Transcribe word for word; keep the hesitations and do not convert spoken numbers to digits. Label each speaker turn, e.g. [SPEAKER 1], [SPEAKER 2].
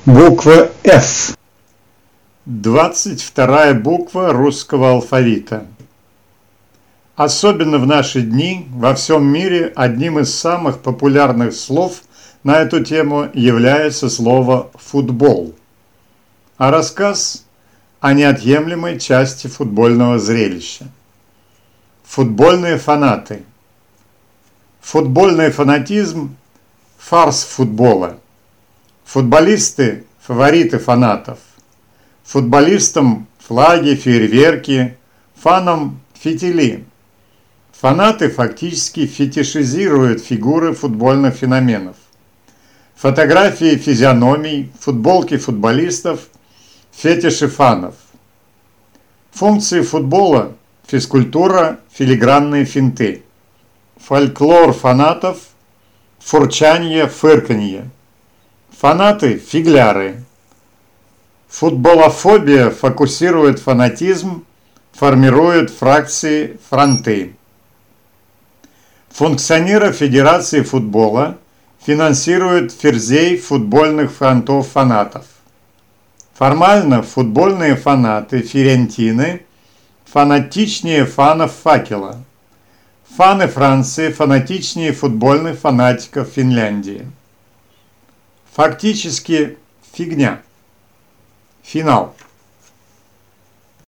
[SPEAKER 1] Буква F.
[SPEAKER 2] двадцать вторая буква русского алфавита. Особенно в наши дни во всем мире одним из самых популярных слов на эту тему является слово «футбол», а рассказ о неотъемлемой части футбольного зрелища. Футбольные фанаты. Футбольный фанатизм – фарс футбола. Футболисты – фавориты фанатов. Футболистам – флаги, фейерверки, фанам – фитили. Фанаты фактически фетишизируют фигуры футбольных феноменов. Фотографии физиономий, футболки футболистов, фетиши фанов. Функции футбола – физкультура, филигранные финты. Фольклор фанатов – фурчанье, фырканье. Фанаты – фигляры. Футболофобия фокусирует фанатизм, формирует фракции, фронты. Функционеры Федерации футбола финансируют ферзей футбольных фронтов фанатов. Формально футбольные фанаты Фиорентины фанатичнее фанов Факела. Фаны Франции фанатичнее футбольных фанатиков Финляндии. Фактически фигня. Финал.